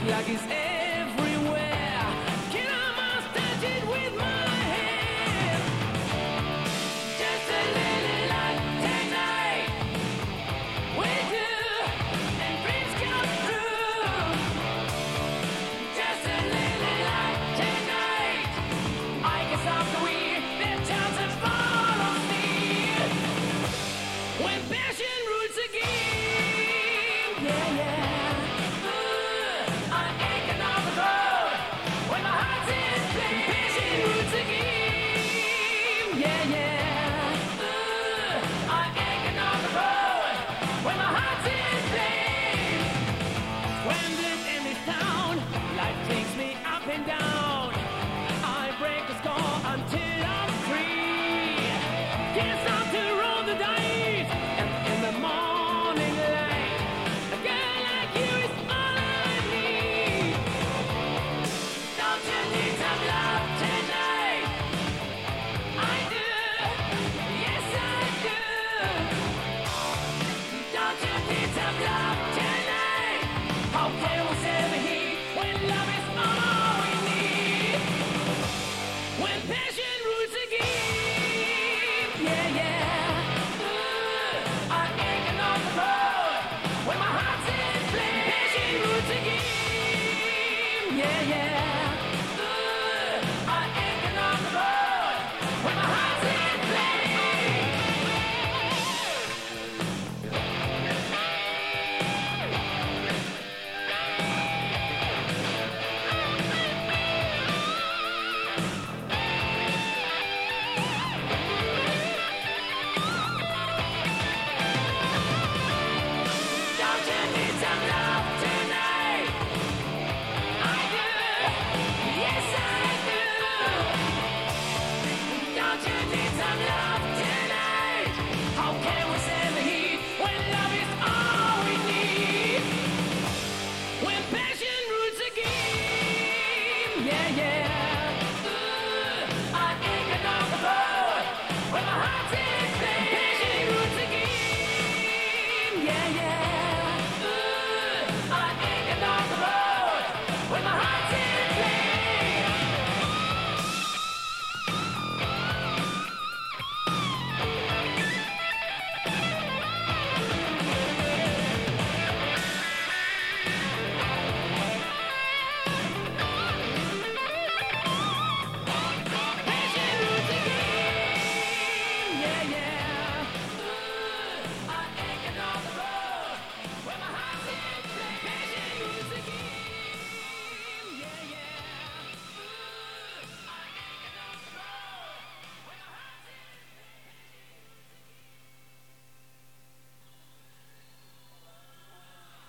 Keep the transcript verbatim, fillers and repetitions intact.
like it's everywhere. Can I must touch it with my hand? Just a little light tonight with you, and dreams come true. Just a little light tonight. I guess after we, their chances follow me. When passion rules the game, yeah, yeah. Uh, I'm aching on the road. When my heart's in play, passion rules the game, yeah, yeah. Uh, I'm aching on the road. When my heart's in play. Stranded in this town, life takes me up and down. I break the score until I'm free. Can't stop to roll the dice. And in the morning light, a girl like you is all I need. Don't you need some love tonight? I do, yes I do. Don't you need some love tonight? How can we save the heat when love is all we need? When passion rules the game, yeah, yeah. Uh, I'm aching on the road. When my heart's in play, passion rules the game, yeah, yeah. Uh, I'm aching on the road. When my heart's in play. Don't you need some love tonight? I do, yes I do. Don't you need some love tonight? How can we save the heat when love is all we need? When passion rules the game, yeah, yeah. Uh, I'm aching on the road. When my heart's in play, passion rules the game, yeah, yeah. Uh, I'm aching on the road. When my heart's in play. Passion rules the game, yeah, yeah. Uh, I'm aching on the road. When my heart's in